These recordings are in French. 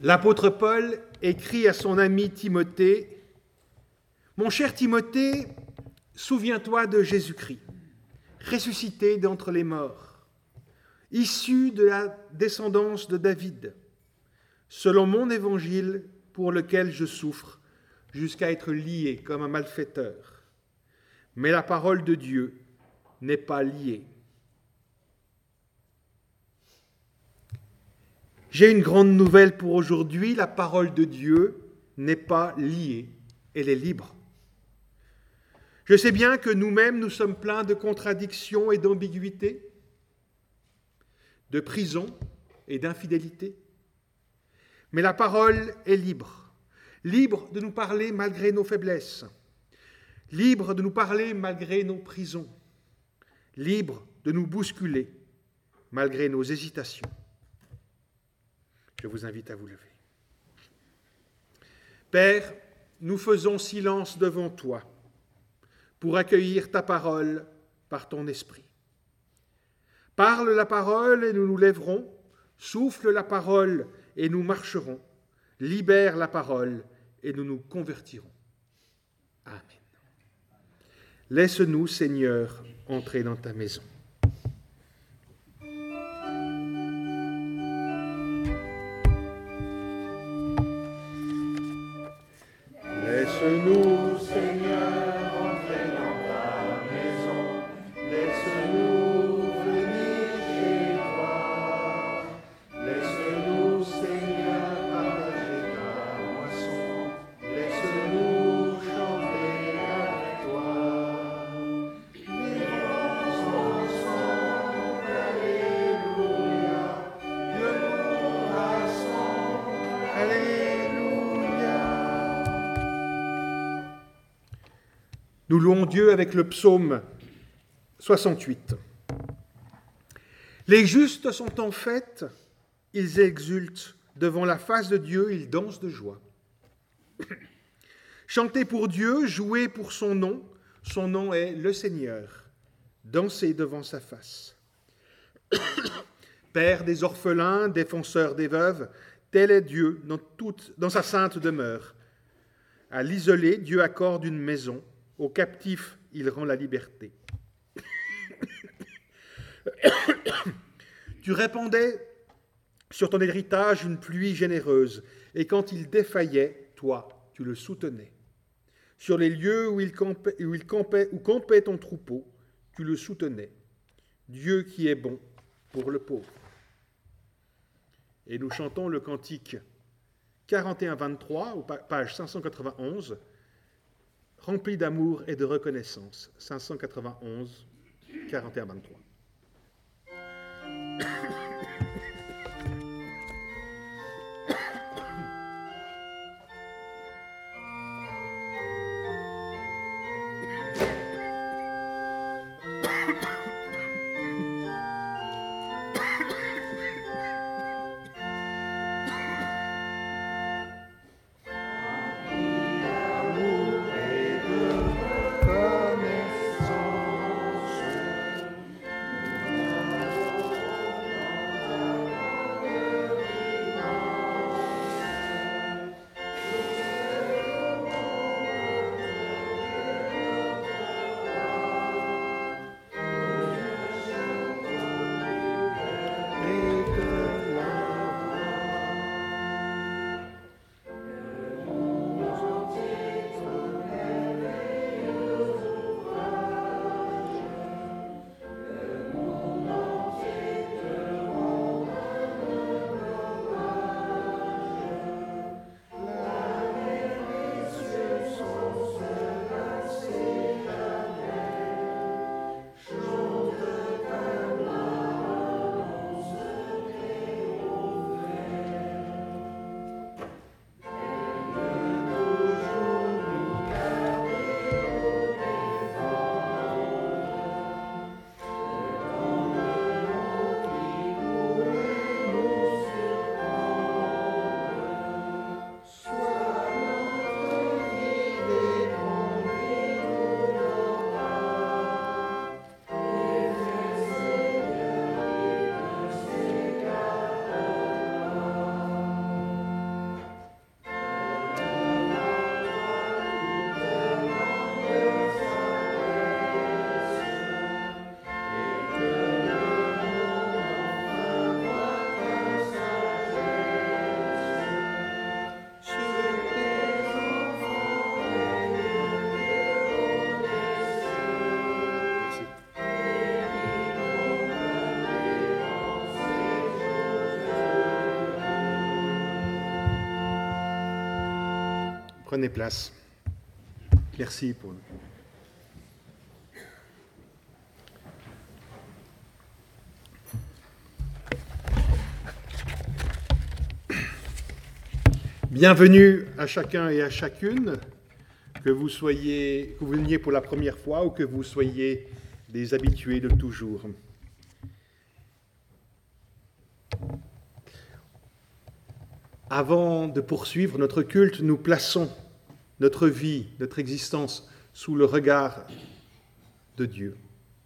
L'apôtre Paul écrit à son ami Timothée, « Mon cher Timothée, souviens-toi de Jésus-Christ, ressuscité d'entre les morts, issu de la descendance de David, selon mon évangile pour lequel je souffre, jusqu'à être lié comme un malfaiteur. Mais la parole de Dieu n'est pas liée. » J'ai une grande nouvelle pour aujourd'hui, la parole de Dieu n'est pas liée, elle est libre. Je sais bien que nous-mêmes, nous sommes pleins de contradictions et d'ambiguïtés, de prison et d'infidélité. Mais la parole est libre, libre de nous parler malgré nos faiblesses, libre de nous parler malgré nos prisons, libre de nous bousculer malgré nos hésitations. Je vous invite à vous lever. Père, nous faisons silence devant toi pour accueillir ta parole par ton esprit. Parle la parole et nous nous lèverons, souffle la parole et nous marcherons, libère la parole et nous nous convertirons. Amen. Laisse-nous, Seigneur, entrer dans ta maison. Laisse-nous, Seigneur, entrer dans ta maison. Laisse-nous venir chez toi. Laisse-nous, Seigneur, partager ta moisson. Laisse-nous chanter avec toi. Vivons ensemble, alléluia. Dieu nous rassemble, alléluia. Nous louons Dieu avec le psaume 68. Les justes sont en fête, ils exultent devant la face de Dieu, ils dansent de joie. Chantez pour Dieu, jouez pour son nom est le Seigneur, dansez devant sa face. Père des orphelins, défenseur des veuves, tel est Dieu dans sa sainte demeure. À l'isolé, Dieu accorde une maison. Aux captifs, il rend la liberté. Tu répandais sur ton héritage une pluie généreuse, et quand il défaillait, toi, tu le soutenais. Sur les lieux où campait ton troupeau, tu le soutenais. Dieu qui est bon pour le pauvre. Et nous chantons le cantique 41-23, page 591, rempli d'amour et de reconnaissance. 591, 41-23. Prenez place. Merci pour nous. Bienvenue à chacun et à chacune, que vous veniez pour la première fois ou que vous soyez des habitués de toujours. Avant de poursuivre notre culte, nous plaçons notre vie, notre existence sous le regard de Dieu.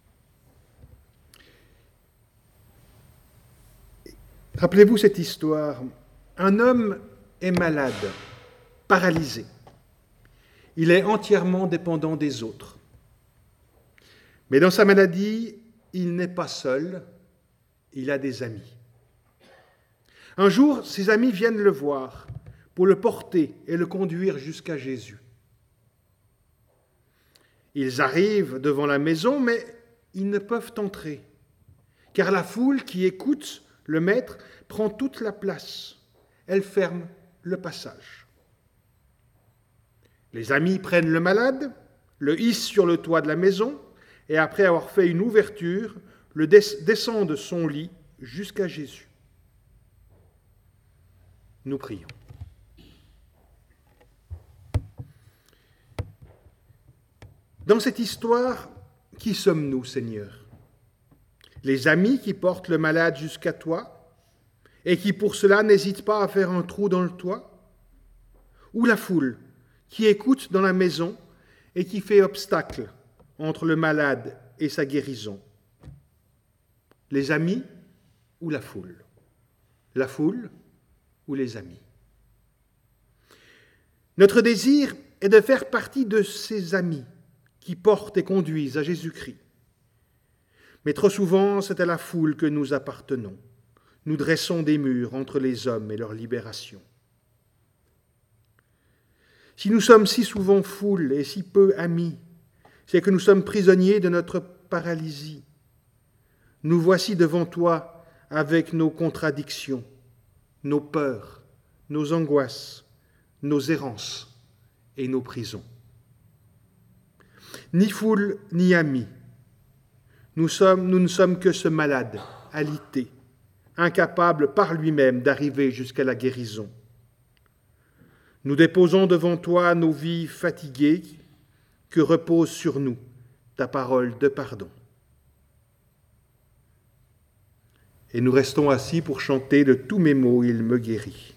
Rappelez-vous cette histoire. Un homme est malade, paralysé. Il est entièrement dépendant des autres. Mais dans sa maladie, il n'est pas seul, il a des amis. Un jour, ses amis viennent le voir pour le porter et le conduire jusqu'à Jésus. Ils arrivent devant la maison, mais ils ne peuvent entrer, car la foule qui écoute le maître prend toute la place. Elle ferme le passage. Les amis prennent le malade, le hissent sur le toit de la maison, et après avoir fait une ouverture, le descendent de son lit jusqu'à Jésus. Nous prions. Dans cette histoire, qui sommes-nous, Seigneur? Les amis qui portent le malade jusqu'à toi et qui pour cela n'hésitent pas à faire un trou dans le toit? Ou la foule qui écoute dans la maison et qui fait obstacle entre le malade et sa guérison? Les amis ou la foule? La foule ou les amis? Notre désir est de faire partie de ces amis qui portent et conduisent à Jésus-Christ. Mais trop souvent, c'est à la foule que nous appartenons. Nous dressons des murs entre les hommes et leur libération. Si nous sommes si souvent foule et si peu amis, c'est que nous sommes prisonniers de notre paralysie. Nous voici devant toi avec nos contradictions, nos peurs, nos angoisses, nos errances et nos prisons. Ni foule, ni amis, nous ne sommes que ce malade, alité, incapable par lui-même d'arriver jusqu'à la guérison. Nous déposons devant toi nos vies fatiguées, que repose sur nous ta parole de pardon. Et nous restons assis pour chanter de tous mes maux, il me guérit.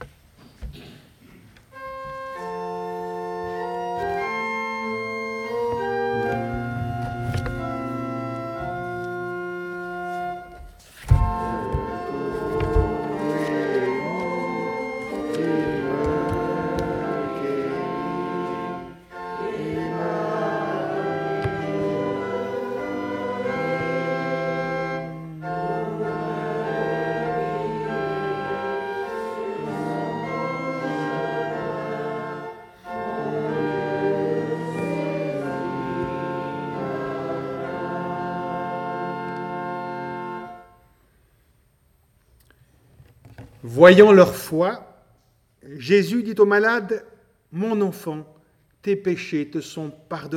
Voyant leur foi, Jésus dit au malade, « Mon enfant, tes péchés te sont pardonnés. »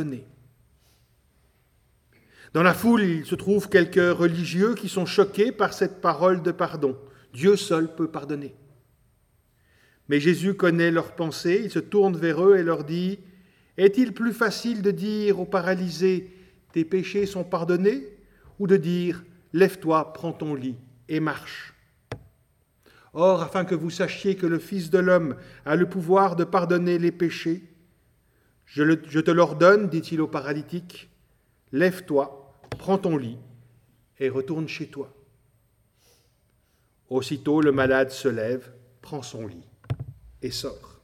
Dans la foule, il se trouve quelques religieux qui sont choqués par cette parole de pardon. Dieu seul peut pardonner. Mais Jésus connaît leurs pensées, il se tourne vers eux et leur dit, « Est-il plus facile de dire aux paralysés, « Tes péchés sont pardonnés » ou de dire, « Lève-toi, prends ton lit et marche » ? Or, afin que vous sachiez que le Fils de l'homme a le pouvoir de pardonner les péchés, je te l'ordonne, dit-il au paralytique, lève-toi, prends ton lit et retourne chez toi. Aussitôt, le malade se lève, prend son lit et sort.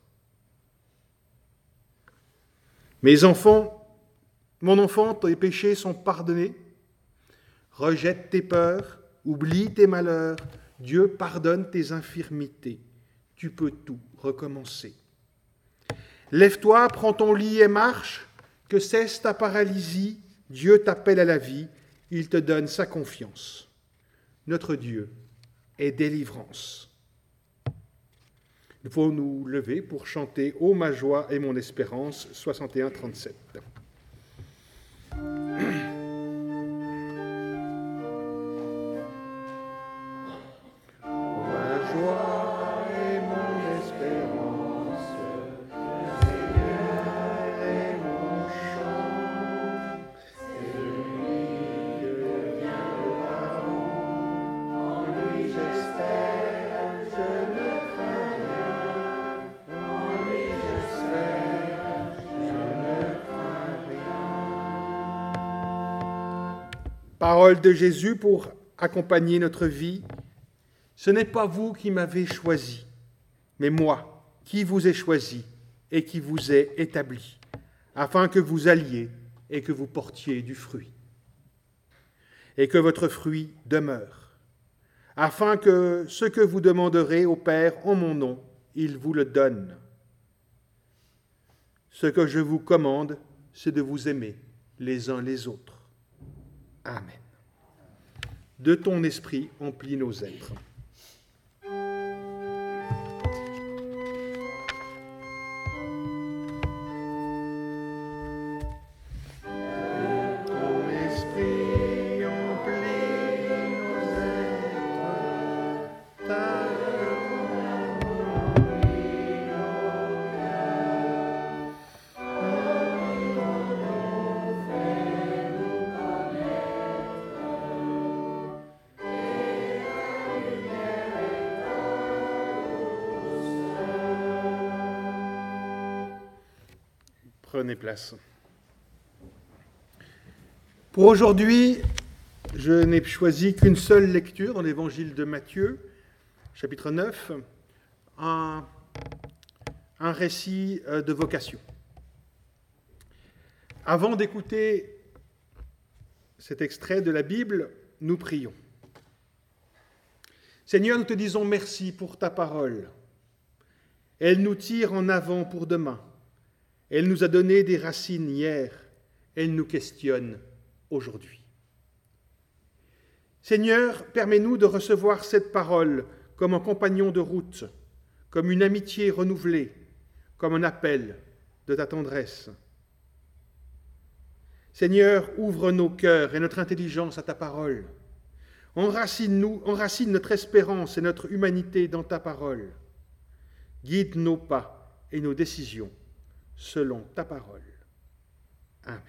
Mes enfants, mon enfant, tes péchés sont pardonnés. Rejette tes peurs, oublie tes malheurs. Dieu pardonne tes infirmités. Tu peux tout recommencer. Lève-toi, prends ton lit et marche. Que cesse ta paralysie. Dieu t'appelle à la vie. Il te donne sa confiance. Notre Dieu est délivrance. Nous pouvons nous lever pour chanter « Ô ma joie et mon espérance » 61-37. Parole de Jésus pour accompagner notre vie. Ce n'est pas vous qui m'avez choisi, mais moi qui vous ai choisi et qui vous ai établi, afin que vous alliez et que vous portiez du fruit, et que votre fruit demeure, afin que ce que vous demanderez au Père en mon nom, il vous le donne. Ce que je vous commande, c'est de vous aimer les uns les autres. Amen. De ton esprit, emplis nos êtres. Prenez place. Pour aujourd'hui, je n'ai choisi qu'une seule lecture dans l'évangile de Matthieu, chapitre 9, un récit de vocation. Avant d'écouter cet extrait de la Bible, nous prions. Seigneur, nous te disons merci pour ta parole. Elle nous tire en avant pour demain. Elle nous a donné des racines hier, elle nous questionne aujourd'hui. Seigneur, permets-nous de recevoir cette parole comme un compagnon de route, comme une amitié renouvelée, comme un appel de ta tendresse. Seigneur, ouvre nos cœurs et notre intelligence à ta parole. Enracine notre espérance et notre humanité dans ta parole. Guide nos pas et nos décisions selon ta parole. Amen.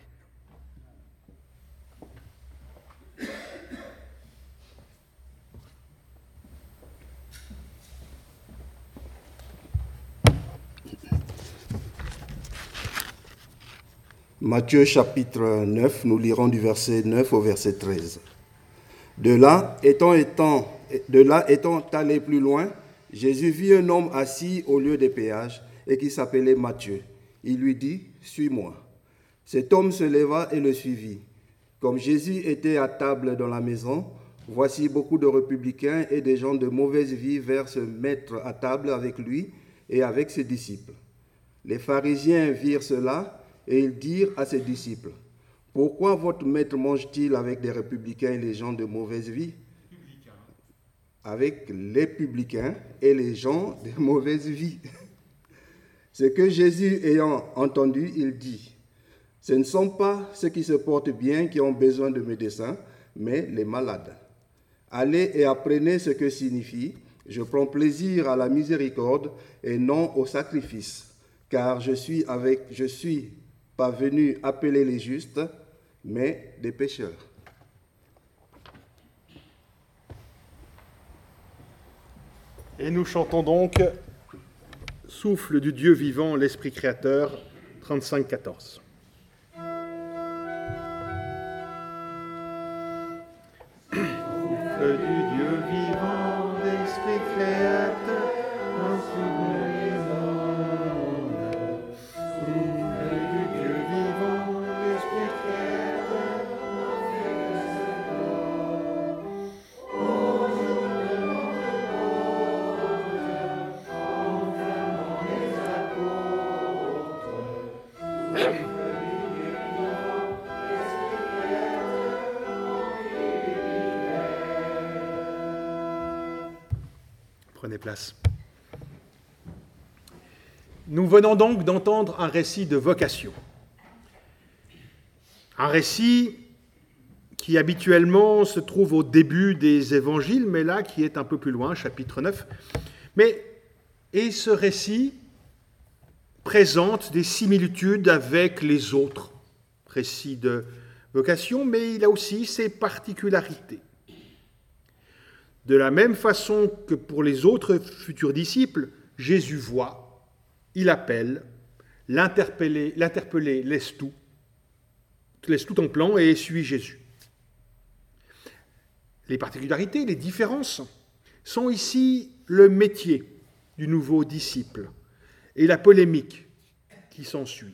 Matthieu chapitre 9, nous lirons du verset 9 au verset 13. De là étant allé plus loin, Jésus vit un homme assis au lieu des péages et qui s'appelait Matthieu. Il lui dit, « Suis-moi » Cet homme se leva et le suivit. Comme Jésus était à table dans la maison, voici beaucoup de républicains et des gens de mauvaise vie vinrent se mettre à table avec lui et avec ses disciples. Les pharisiens virent cela et ils dirent à ses disciples, « Pourquoi votre maître mange-t-il avec des républicains et les gens de mauvaise vie ?» Avec les publicains et les gens de mauvaise vie. Ce que Jésus ayant entendu, il dit, « Ce ne sont pas ceux qui se portent bien qui ont besoin de médecins, mais les malades. Allez et apprenez ce que signifie « Je prends plaisir à la miséricorde et non au sacrifice, car je suis pas venu appeler les justes, mais des pécheurs. » Et nous chantons donc « Souffle du Dieu vivant, l'Esprit créateur » 35-14. Souffle du Dieu vivant, l'Esprit créateur, souffle du Dieu vivant, l'Esprit créateur, Prenez place. Nous venons donc d'entendre un récit de vocation. Un récit qui habituellement se trouve au début des évangiles, mais là qui est un peu plus loin, chapitre 9. Et ce récit présente des similitudes avec les autres récits de vocation, mais il a aussi ses particularités. De la même façon que pour les autres futurs disciples, Jésus voit, il appelle, l'interpellé laisse tout en plan et suit Jésus. Les particularités, les différences sont ici le métier du nouveau disciple et la polémique qui s'ensuit.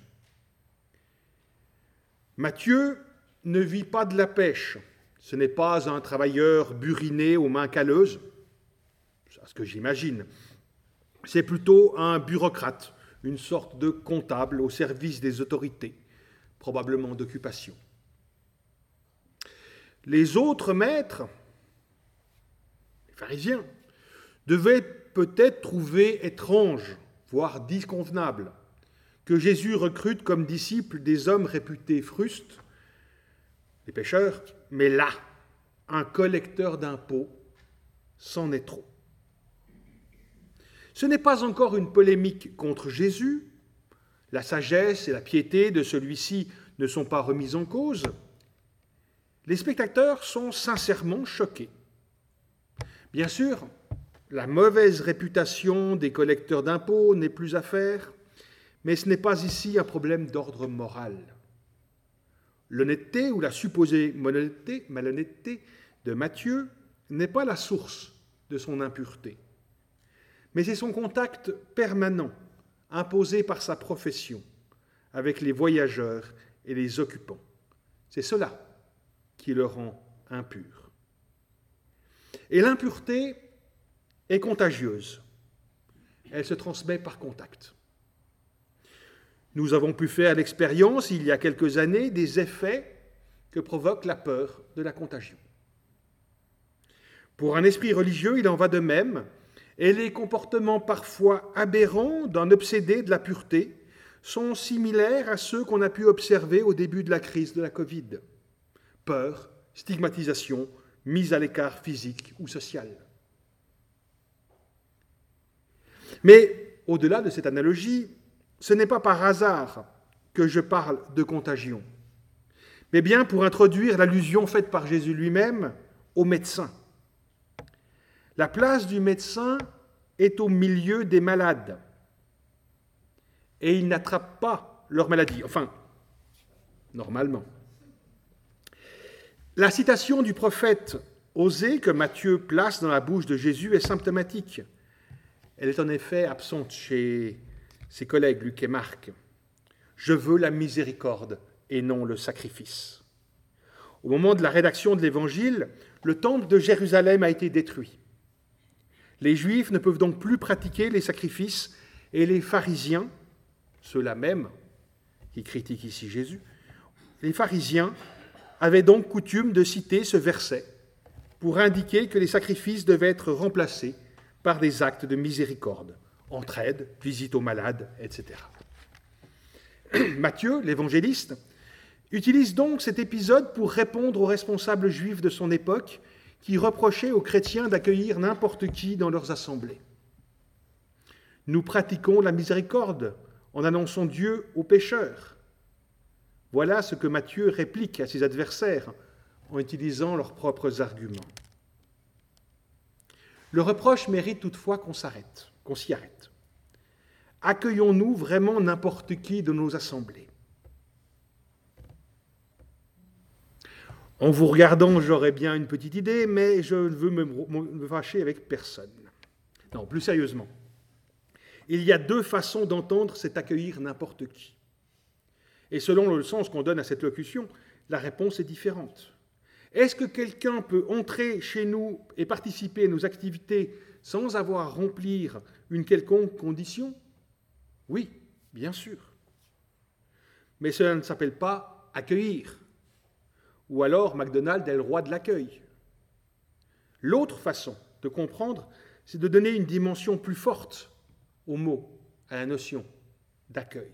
Matthieu ne vit pas de la pêche. Ce n'est pas un travailleur buriné aux mains calleuses, c'est ce que j'imagine. C'est plutôt un bureaucrate, une sorte de comptable au service des autorités, probablement d'occupation. Les autres maîtres, les pharisiens, devaient peut-être trouver étrange, voire disconvenable, que Jésus recrute comme disciples des hommes réputés frustes, les pêcheurs, mais là, un collecteur d'impôts, c'en est trop. Ce n'est pas encore une polémique contre Jésus. La sagesse et la piété de celui-ci ne sont pas remises en cause. Les spectateurs sont sincèrement choqués. Bien sûr, la mauvaise réputation des collecteurs d'impôts n'est plus à faire, mais ce n'est pas ici un problème d'ordre moral. L'honnêteté ou la supposée malhonnêteté de Matthieu n'est pas la source de son impureté, mais c'est son contact permanent, imposé par sa profession, avec les voyageurs et les occupants. C'est cela qui le rend impur. Et l'impureté est contagieuse. Elle se transmet par contact. Nous avons pu faire l'expérience, il y a quelques années, des effets que provoque la peur de la contagion. Pour un esprit religieux, il en va de même, et les comportements parfois aberrants d'un obsédé de la pureté sont similaires à ceux qu'on a pu observer au début de la crise de la Covid. Peur, stigmatisation, mise à l'écart physique ou social. Mais au-delà de cette analogie, ce n'est pas par hasard que je parle de contagion, mais bien pour introduire l'allusion faite par Jésus lui-même au médecin. La place du médecin est au milieu des malades, et il n'attrape pas leur maladie, enfin, normalement. La citation du prophète Osée que Matthieu place dans la bouche de Jésus est symptomatique. Elle est en effet absente chez ses collègues Luc et Marc. « Je veux la miséricorde et non le sacrifice ». Au moment de la rédaction de l'Évangile, le temple de Jérusalem a été détruit. Les Juifs ne peuvent donc plus pratiquer les sacrifices et les pharisiens, ceux-là même qui critiquent ici Jésus, les pharisiens avaient donc coutume de citer ce verset pour indiquer que les sacrifices devaient être remplacés par des actes de miséricorde, entraide, visite aux malades, etc. Matthieu, l'évangéliste, utilise donc cet épisode pour répondre aux responsables juifs de son époque qui reprochaient aux chrétiens d'accueillir n'importe qui dans leurs assemblées. Nous pratiquons la miséricorde en annonçant Dieu aux pécheurs. Voilà ce que Matthieu réplique à ses adversaires en utilisant leurs propres arguments. Le reproche mérite toutefois qu'on s'y arrête. Accueillons-nous vraiment n'importe qui de nos assemblées ? En vous regardant, j'aurais bien une petite idée, mais je ne veux me fâcher avec personne. Non, plus sérieusement, il y a deux façons d'entendre cet accueillir n'importe qui. Et selon le sens qu'on donne à cette locution, la réponse est différente. Est-ce que quelqu'un peut entrer chez nous et participer à nos activités sans avoir à remplir une quelconque condition ? Oui, bien sûr. Mais cela ne s'appelle pas accueillir. Ou alors McDonald's est le roi de l'accueil. L'autre façon de comprendre, c'est de donner une dimension plus forte au mot, à la notion d'accueil.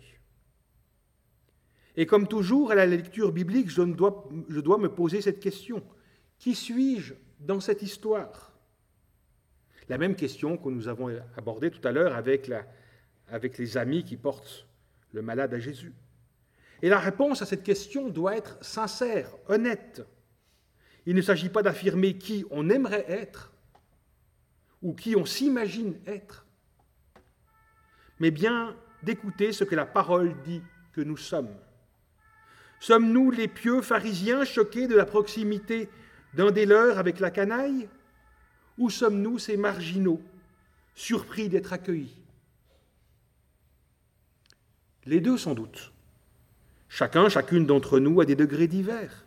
Et comme toujours, à la lecture biblique, je dois me poser cette question. Qui suis-je dans cette histoire ? La même question que nous avons abordée tout à l'heure avec les amis qui portent le malade à Jésus. Et la réponse à cette question doit être sincère, honnête. Il ne s'agit pas d'affirmer qui on aimerait être ou qui on s'imagine être, mais bien d'écouter ce que la parole dit que nous sommes. Sommes-nous les pieux pharisiens choqués de la proximité d'un des leurs avec la canaille, ou sommes-nous ces marginaux, surpris d'être accueillis ? Les deux sans doute. Chacune d'entre nous a des degrés divers.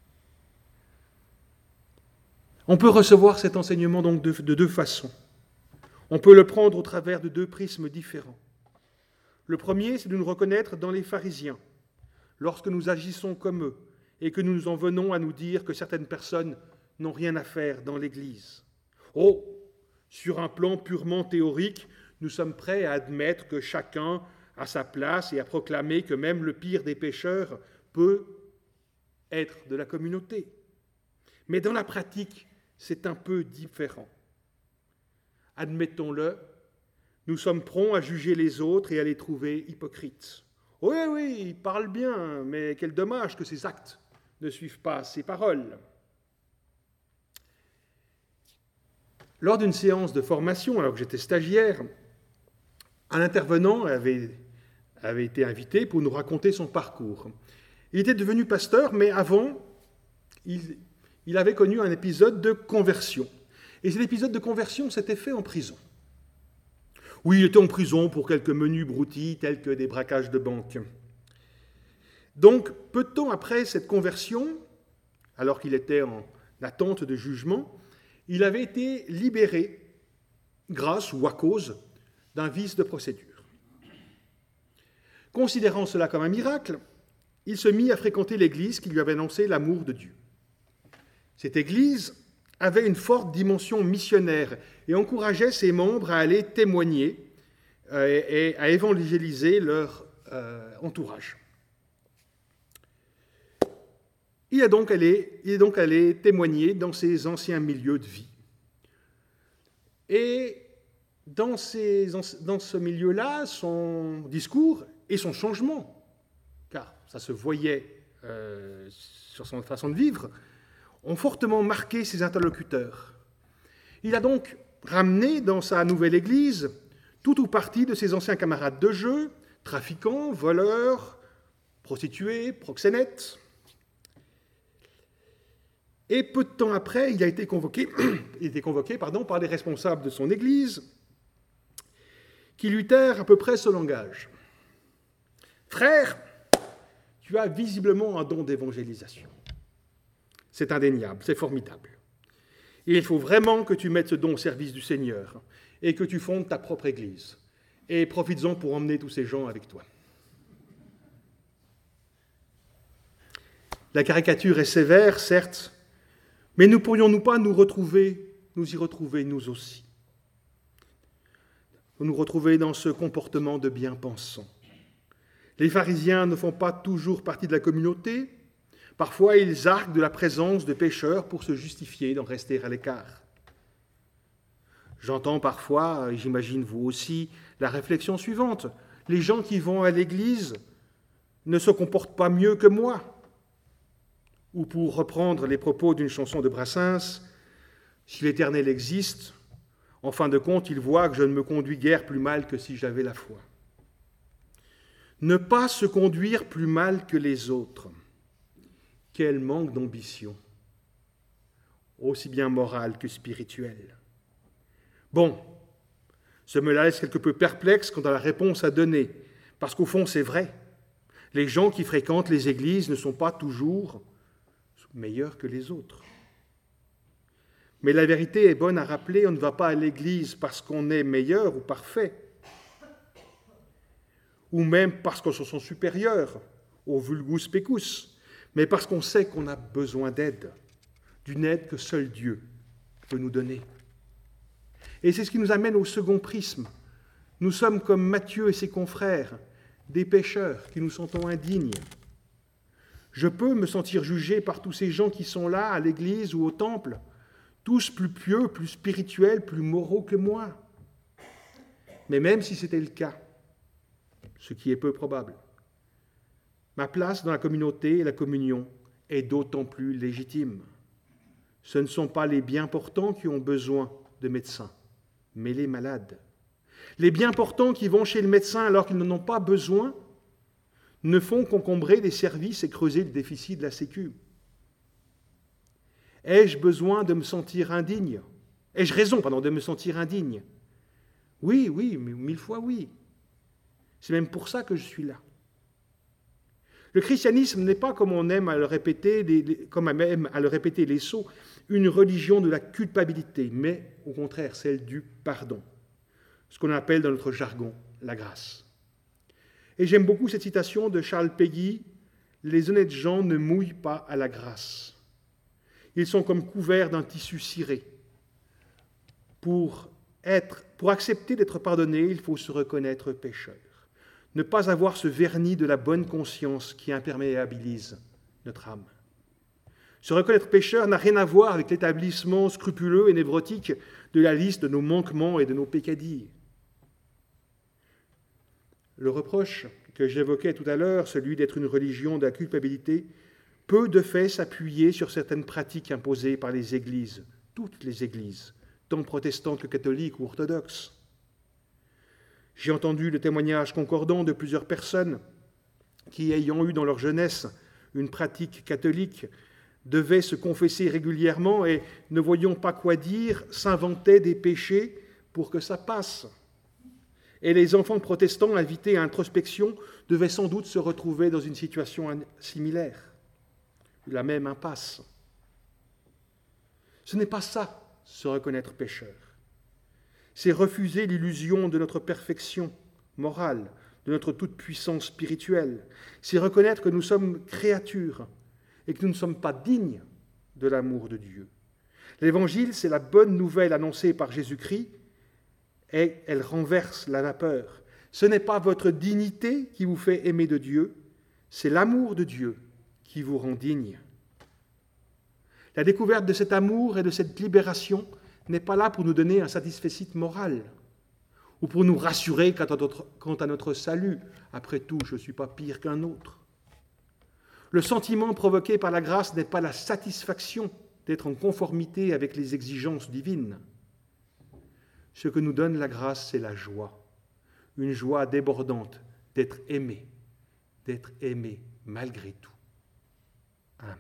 On peut recevoir cet enseignement donc de deux façons. On peut le prendre au travers de deux prismes différents. Le premier, c'est de nous reconnaître dans les pharisiens, lorsque nous agissons comme eux et que nous en venons à nous dire que certaines personnes n'ont rien à faire dans l'Église. Oh, sur un plan purement théorique, nous sommes prêts à admettre que chacun a sa place et à proclamer que même le pire des pécheurs peut être de la communauté. Mais dans la pratique, c'est un peu différent. Admettons-le, nous sommes prompts à juger les autres et à les trouver hypocrites. Oui, il parle bien, mais quel dommage que ses actes ne suivent pas ses paroles. Lors d'une séance de formation, alors que j'étais stagiaire, un intervenant avait été invité pour nous raconter son parcours. Il était devenu pasteur, mais avant, il avait connu un épisode de conversion. Et cet épisode de conversion s'était fait en prison. Oui, il était en prison pour quelques menus broutilles tels que des braquages de banque. Donc, peu de temps après cette conversion, alors qu'il était en attente de jugement, il avait été libéré grâce ou à cause d'un vice de procédure. Considérant cela comme un miracle, il se mit à fréquenter l'église qui lui avait annoncé l'amour de Dieu. Cette église avait une forte dimension missionnaire et encourageait ses membres à aller témoigner et à évangéliser leur entourage. Il est donc allé témoigner dans ses anciens milieux de vie. Et dans ce milieu-là, son discours et son changement, car ça se voyait sur son façon de vivre, ont fortement marqué ses interlocuteurs. Il a donc ramené dans sa nouvelle église tout ou partie de ses anciens camarades de jeu, trafiquants, voleurs, prostituées, proxénètes. Et peu de temps après, il a été convoqué, par les responsables de son église, qui lui terrent à peu près ce langage. « Frère, tu as visiblement un don d'évangélisation. C'est indéniable, c'est formidable. Et il faut vraiment que tu mettes ce don au service du Seigneur et que tu fondes ta propre église. Et profites-en pour emmener tous ces gens avec toi. » La caricature est sévère, certes, mais ne pourrions-nous pas nous y retrouver nous aussi? Nous retrouver dans ce comportement de bien-pensants. Les pharisiens ne font pas toujours partie de la communauté. Parfois, ils arguent de la présence de pécheurs pour se justifier d'en rester à l'écart. J'entends parfois, j'imagine vous aussi, la réflexion suivante. Les gens qui vont à l'église ne se comportent pas mieux que moi. Ou pour reprendre les propos d'une chanson de Brassens, si l'Éternel existe, en fin de compte, il voit que je ne me conduis guère plus mal que si j'avais la foi. Ne pas se conduire plus mal que les autres. Quel manque d'ambition, aussi bien morale que spirituelle. Bon, ce me laisse quelque peu perplexe quant à la réponse à donner, parce qu'au fond, c'est vrai. Les gens qui fréquentent les églises ne sont pas toujours meilleurs que les autres. Mais la vérité est bonne à rappeler, on ne va pas à l'église parce qu'on est meilleur ou parfait, ou même parce qu'on se sent supérieur au vulgus pecus, mais parce qu'on sait qu'on a besoin d'aide, d'une aide que seul Dieu peut nous donner. Et c'est ce qui nous amène au second prisme. Nous sommes comme Matthieu et ses confrères, des pécheurs qui nous sentons indignes. Je peux me sentir jugé par tous ces gens qui sont là, à l'église ou au temple, tous plus pieux, plus spirituels, plus moraux que moi. Mais même si c'était le cas, ce qui est peu probable, ma place dans la communauté et la communion est d'autant plus légitime. Ce ne sont pas les bien portants qui ont besoin de médecins, mais les malades. Les bien portants qui vont chez le médecin alors qu'ils n'en ont pas besoin ne font qu'encombrer les services et creuser le déficit de la Sécu. Ai-je besoin de me sentir indigne ? Ai-je raison, de me sentir indigne ? Oui, 1000 fois oui. C'est même pour ça que je suis là. Le christianisme n'est pas, comme on aime à le répéter, les sots, une religion de la culpabilité, mais au contraire celle du pardon. Ce qu'on appelle dans notre jargon la grâce. Et j'aime beaucoup cette citation de Charles Péguy, « Les honnêtes gens ne mouillent pas à la grâce. Ils sont comme couverts d'un tissu ciré. Pour accepter d'être pardonné, il faut se reconnaître pécheur. Ne pas avoir ce vernis de la bonne conscience qui imperméabilise notre âme. Se reconnaître pécheur n'a rien à voir avec l'établissement scrupuleux et névrotique de la liste de nos manquements et de nos peccadilles. Le reproche que j'évoquais tout à l'heure, celui d'être une religion de la culpabilité, peut de fait s'appuyer sur certaines pratiques imposées par les églises, toutes les églises, tant protestantes que catholiques ou orthodoxes. J'ai entendu le témoignage concordant de plusieurs personnes qui, ayant eu dans leur jeunesse une pratique catholique, devaient se confesser régulièrement et, ne voyant pas quoi dire, s'inventaient des péchés pour que ça passe. Et les enfants protestants invités à introspection devaient sans doute se retrouver dans une situation similaire, la même impasse. Ce n'est pas ça, se reconnaître pécheur. C'est refuser l'illusion de notre perfection morale, de notre toute-puissance spirituelle. C'est reconnaître que nous sommes créatures et que nous ne sommes pas dignes de l'amour de Dieu. L'Évangile, c'est la bonne nouvelle annoncée par Jésus-Christ et elle renverse la vapeur. Ce n'est pas votre dignité qui vous fait aimer de Dieu, c'est l'amour de Dieu qui vous rend digne. La découverte de cet amour et de cette libération n'est pas là pour nous donner un satisfecit moral ou pour nous rassurer quant à notre salut. Après tout, je ne suis pas pire qu'un autre. Le sentiment provoqué par la grâce n'est pas la satisfaction d'être en conformité avec les exigences divines. Ce que nous donne la grâce, c'est la joie, une joie débordante d'être aimé malgré tout. Amen.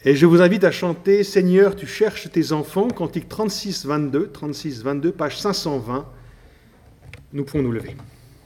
Et je vous invite à chanter « Seigneur, tu cherches tes enfants », cantique 36, 22, page 520. Nous pouvons nous lever.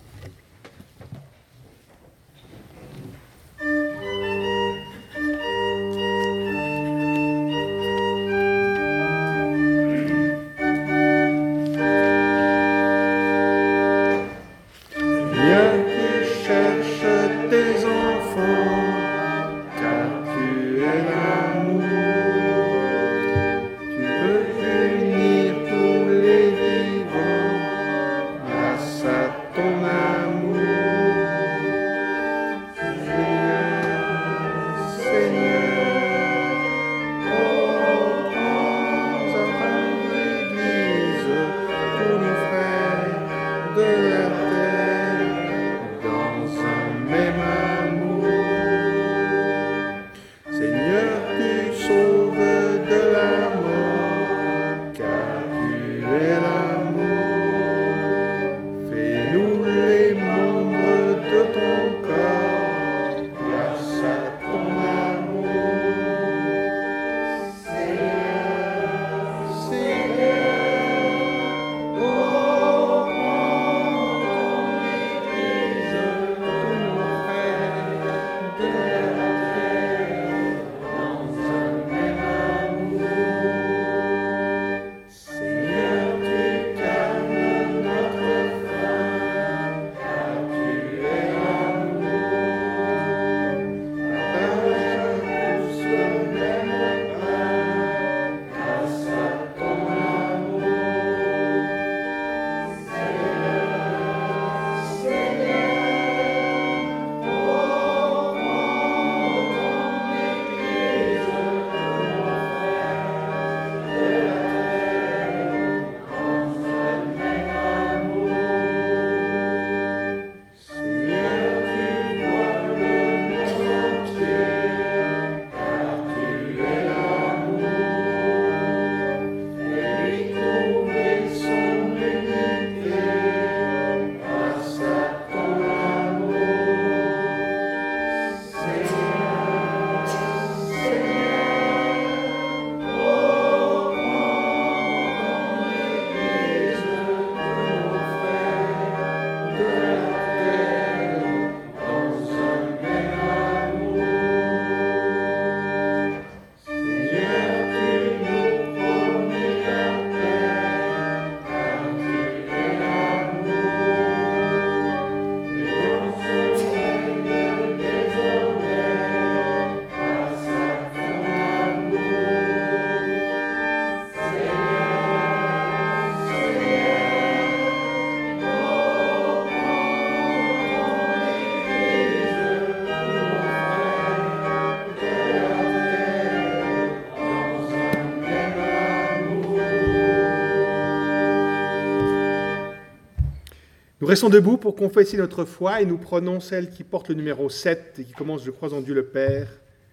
Nous restons debout pour confesser notre foi et nous prenons celle qui porte le numéro 7 et qui commence « Je crois en Dieu le Père ».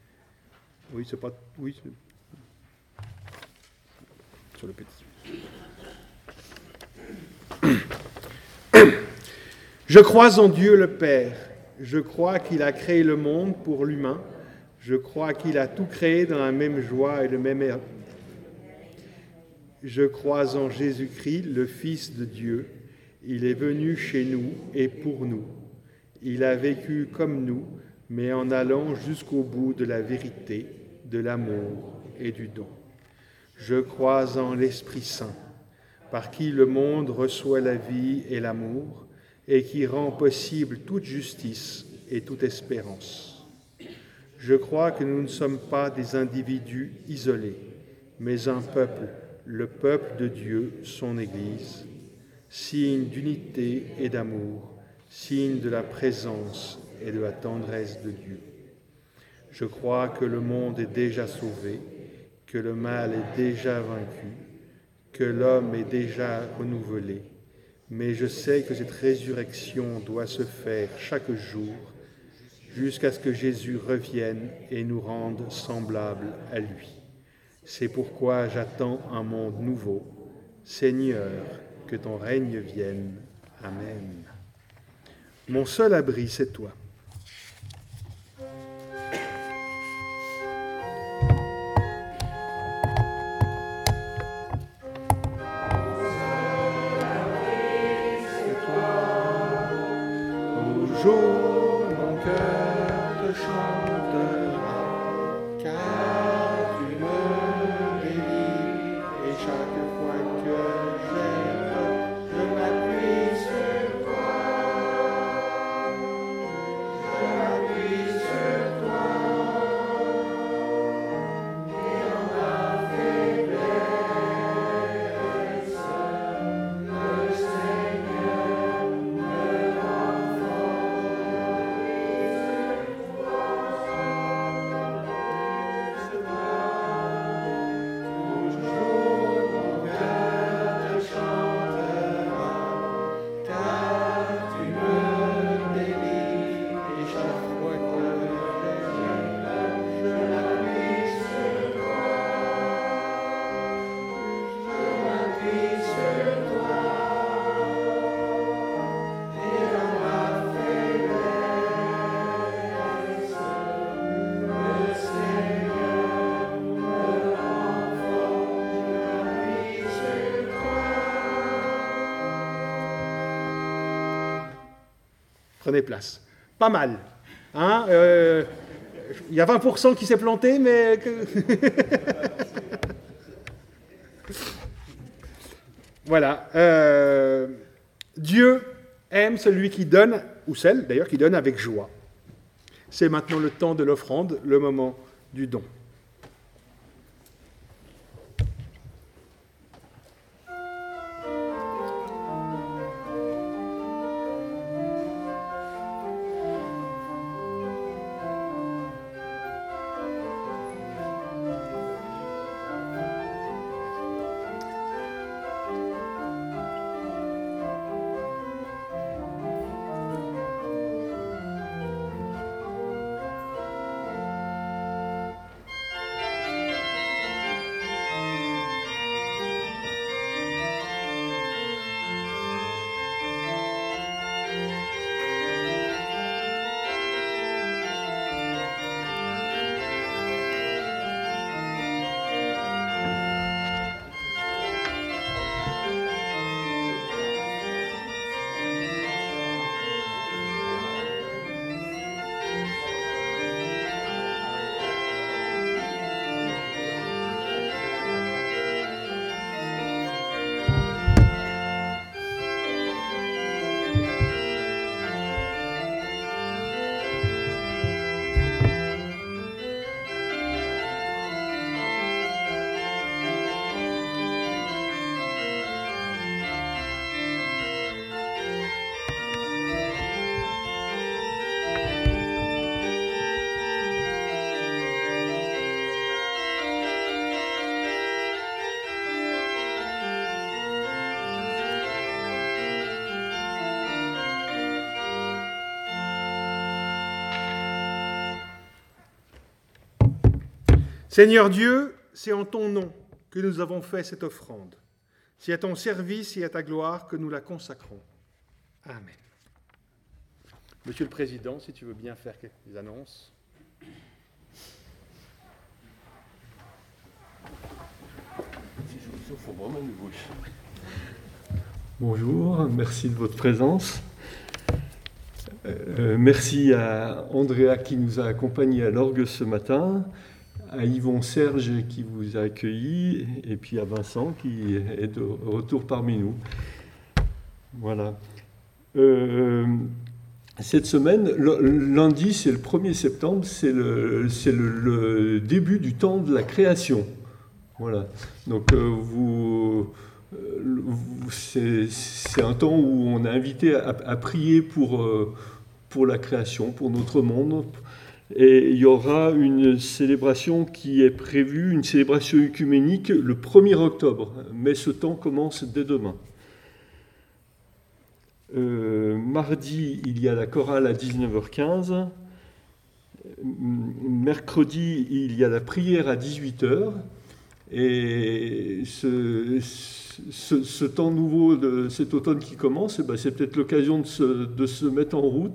Oui, c'est pas... Oui, sur le petit. Je crois en Dieu le Père. Je crois qu'il a créé le monde pour l'humain. Je crois qu'il a tout créé dans la même joie et le même air. Je crois en Jésus-Christ, le Fils de Dieu. Il est venu chez nous et pour nous. Il a vécu comme nous, mais en allant jusqu'au bout de la vérité, de l'amour et du don. Je crois en l'Esprit Saint, par qui le monde reçoit la vie et l'amour, et qui rend possible toute justice et toute espérance. Je crois que nous ne sommes pas des individus isolés, mais un peuple, le peuple de Dieu, son Église, signe d'unité et d'amour, signe de la présence et de la tendresse de Dieu. Je crois que le monde est déjà sauvé, que le mal est déjà vaincu, que l'homme est déjà renouvelé, mais je sais que cette résurrection doit se faire chaque jour jusqu'à ce que Jésus revienne et nous rende semblables à lui. C'est pourquoi j'attends un monde nouveau. Seigneur, que ton règne vienne. Amen. Mon seul abri, c'est toi. Toujours mon cœur te chantera, car tu me bénis, et chaque fois que j'aime, je m'appuie sur toi. Je m'appuie sur toi, et en ma faiblesse, le Seigneur me rend Prenez place. Pas mal. Hein, y a 20% qui s'est planté, mais... Voilà. Dieu aime celui qui donne, ou celle d'ailleurs qui donne avec joie. C'est maintenant le temps de l'offrande, le moment du don. Seigneur Dieu, c'est en ton nom que nous avons fait cette offrande. C'est à ton service et à ta gloire que nous la consacrons. Amen. Monsieur le Président, si tu veux bien faire quelques annonces. Bonjour, merci de votre présence. Merci à Andrea qui nous a accompagnés à l'orgue ce matin, à Yvon Serge qui vous a accueillis, et puis à Vincent qui est de retour parmi nous. Voilà. Cette semaine, lundi, c'est le 1er septembre, c'est le début du temps de la création. Voilà. Donc c'est un temps où on est invité à prier pour la création, pour notre monde. Et il y aura une célébration qui est prévue, une célébration œcuménique le 1er octobre. Mais ce temps commence dès demain. Mardi, il y a la chorale à 19h15. Mercredi, il y a la prière à 18h. Et ce temps nouveau de cet automne qui commence, c'est peut-être l'occasion de se mettre en route,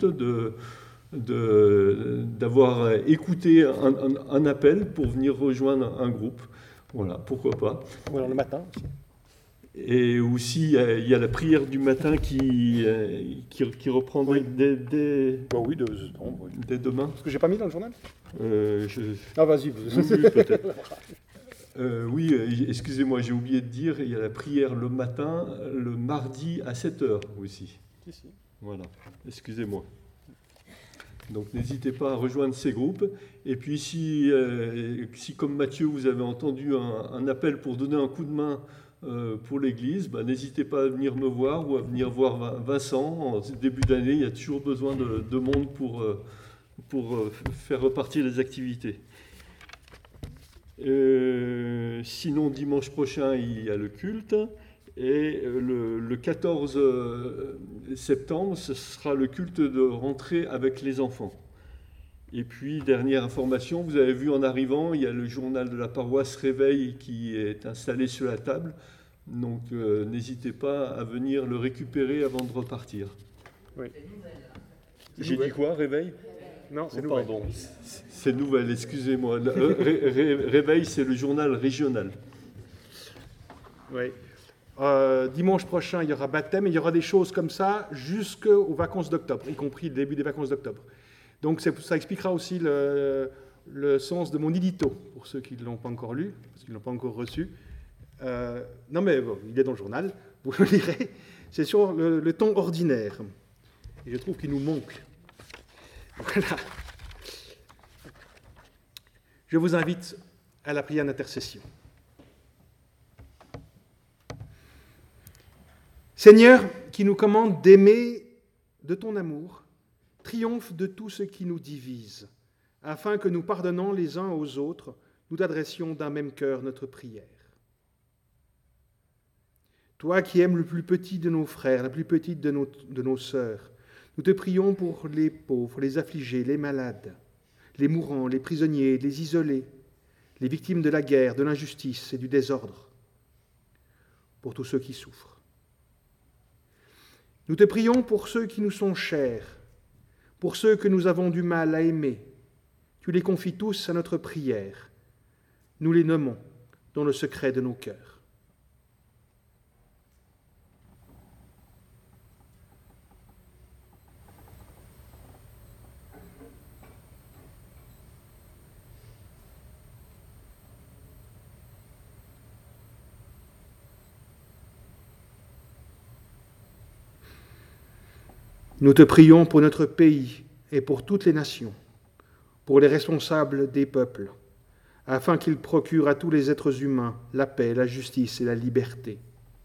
d'avoir écouté un appel pour venir rejoindre un groupe. Voilà, pourquoi pas. Voilà, le matin aussi. Et aussi, il y a la prière du matin qui reprend Oui. dès Oui, dès demain. ce que j'ai pas mis dans le journal. Je- Ah, vas-y. Oui, peut-être. Oui, excusez-moi, j'ai oublié de dire, il y a la prière le matin, le mardi à 7h aussi. Voilà, excusez-moi. Donc n'hésitez pas à rejoindre ces groupes. Et puis si comme Mathieu, vous avez entendu un appel pour donner un coup de main pour l'Église, n'hésitez pas à venir me voir ou à venir voir Vincent. En début d'année, il y a toujours besoin de monde pour faire repartir les activités. Sinon, dimanche prochain, il y a le culte. Et le 14 septembre, ce sera le culte de rentrée avec les enfants. Et puis, dernière information, vous avez vu en arrivant, il y a le journal de la paroisse Réveil qui est installé sur la table. Donc, n'hésitez pas à venir le récupérer avant de repartir. Oui. J'ai dit quoi, Réveil ? Non, c'est Oh, nouvelle. pardon, c'est nouvelle, excusez-moi. Réveil, c'est le journal régional. Oui. Dimanche prochain, il y aura baptême et il y aura des choses comme ça jusqu'aux vacances d'octobre, y compris le début des vacances d'octobre. Donc ça expliquera aussi le sens de mon édito, pour ceux qui ne l'ont pas encore lu, parce qu'ils ne l'ont pas encore reçu. Non mais bon, il est dans le journal, vous le lirez. C'est sur le temps ordinaire. Et je trouve qu'il nous manque. Voilà. Je vous invite à la prière d'intercession. Seigneur, qui nous commande d'aimer de ton amour, triomphe de tout ce qui nous divise, afin que nous pardonnant les uns aux autres, nous t'adressions d'un même cœur notre prière. Toi qui aimes le plus petit de nos frères, la plus petite de nos sœurs, nous te prions pour les pauvres, les affligés, les malades, les mourants, les prisonniers, les isolés, les victimes de la guerre, de l'injustice et du désordre, pour tous ceux qui souffrent. Nous te prions pour ceux qui nous sont chers, pour ceux que nous avons du mal à aimer. Tu les confies tous à notre prière. Nous les nommons dans le secret de nos cœurs. Nous te prions pour notre pays et pour toutes les nations, pour les responsables des peuples, afin qu'ils procurent à tous les êtres humains la paix, la justice et la liberté.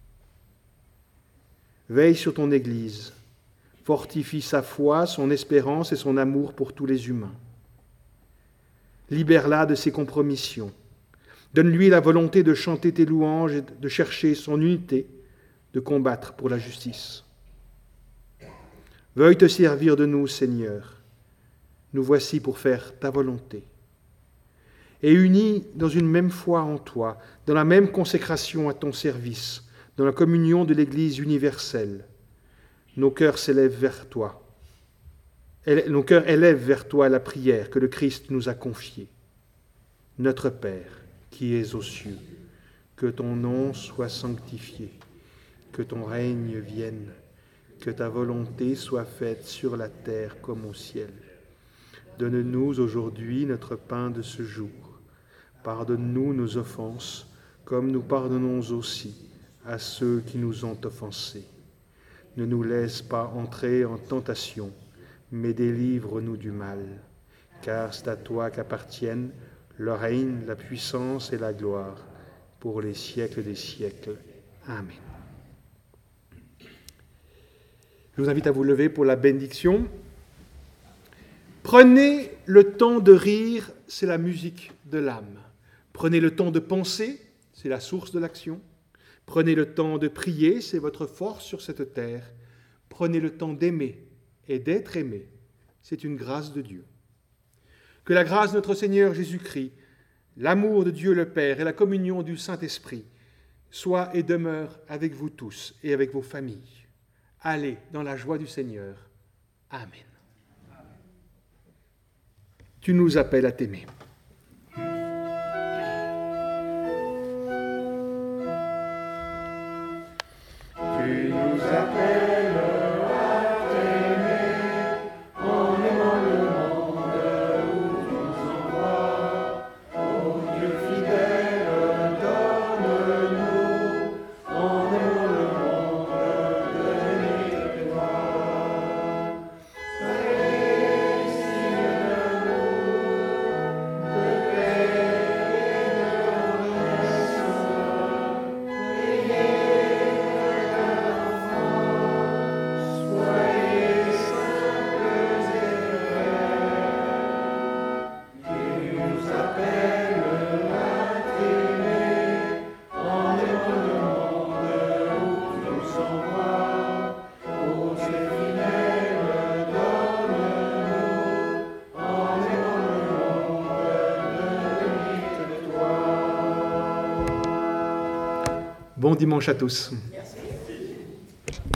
Veille sur ton Église, fortifie sa foi, son espérance et son amour pour tous les humains. Libère-la de ses compromissions. Donne-lui la volonté de chanter tes louanges et de chercher son unité, de combattre pour la justice. Veuille te servir de nous, Seigneur. Nous voici pour faire ta volonté. Et unis dans une même foi en toi, dans la même consécration à ton service, dans la communion de l'Église universelle, nos cœurs s'élèvent vers toi. Nos cœurs élèvent vers toi la prière que le Christ nous a confiée. Notre Père, qui es aux cieux, que ton nom soit sanctifié, que ton règne vienne, que ta volonté soit faite sur la terre comme au ciel. Donne-nous aujourd'hui notre pain de ce jour. Pardonne-nous nos offenses, comme nous pardonnons aussi à ceux qui nous ont offensés. Ne nous laisse pas entrer en tentation, mais délivre-nous du mal. Car c'est à toi qu'appartiennent le règne, la puissance et la gloire, pour les siècles des siècles. Amen. Je vous invite à vous lever pour la bénédiction. Prenez le temps de rire, c'est la musique de l'âme. Prenez le temps de penser, c'est la source de l'action. Prenez le temps de prier, c'est votre force sur cette terre. Prenez le temps d'aimer et d'être aimé, c'est une grâce de Dieu. Que la grâce de notre Seigneur Jésus-Christ, l'amour de Dieu le Père et la communion du Saint-Esprit soient et demeurent avec vous tous et avec vos familles. Allez dans la joie du Seigneur. Amen. Tu nous appelles à t'aimer. Bon dimanche à tous.